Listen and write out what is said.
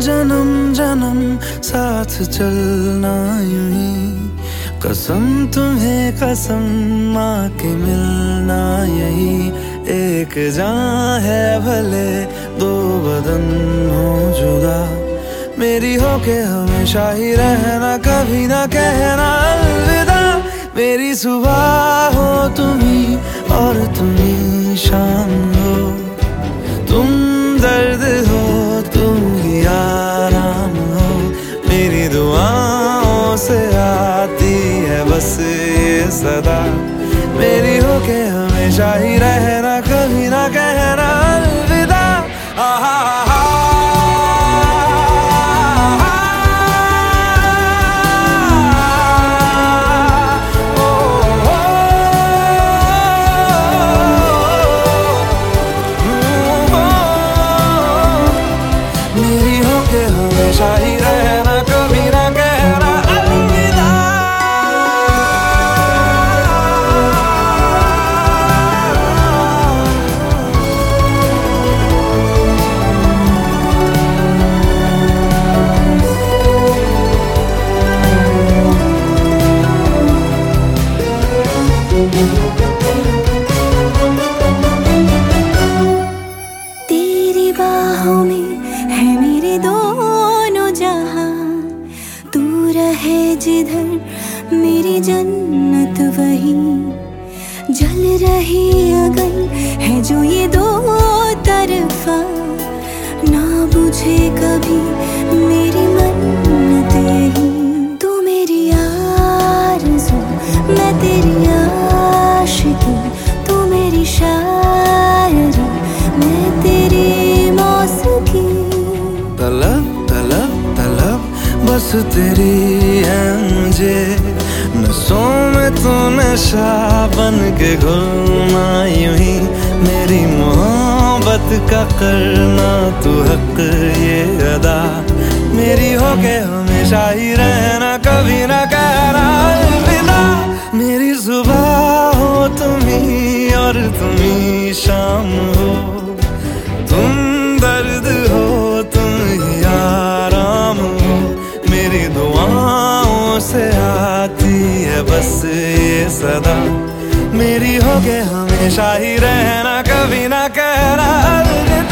जन्म जन्म साथ चलना यूं ही, कसम तुम्हें कसम माँ के मिलना यही। एक जान है भले दो बदन हो जुदा, मेरी हो के हमेशा ही रहना, कभी ना कहना अलविदा। मेरी सुबह हो तुम्ही और तुम्ही शाम हो, तुम दर्द हो तुम ही आराम हो। मेरी दुआओं से आती है बस ये सदा, मेरी हो के हमेशा ही रहना, कभी ना कहना अलविदा। मेरी हो के हमेशा ही रहना, कभी ना कहना अलविदा। तेरी बाहों में है मेरे दोनों जहां, तू रहे जिधर मेरी जन्नत वही। जल रही अगन है जो ये दो तरफा, ना बुझे कभी मेरी मन्नत यही। तू मेरी आरज़ू मैं तेरी आशिकी, तू मेरी शायरी मैं तेरी मौसीकी। तलब तलब तलब बस तेरी है मुझे, नसों में तू नशा बन के घुलना यूं ही। मेरी मोहब्बत का करना तू हक ये अदा, मेरी हो के हमेशा ही रहना, कभी ना कहना अलविदा। मेरी सुबह हो तुम्ही और तुम्ही शाम हो, तुम दर्द हो तुम ही आराम हो। मेरी दुआओं से आती है बस ये सदा, मेरी हो के हमेशा ही रहना, कभी ना कहना अलविदा।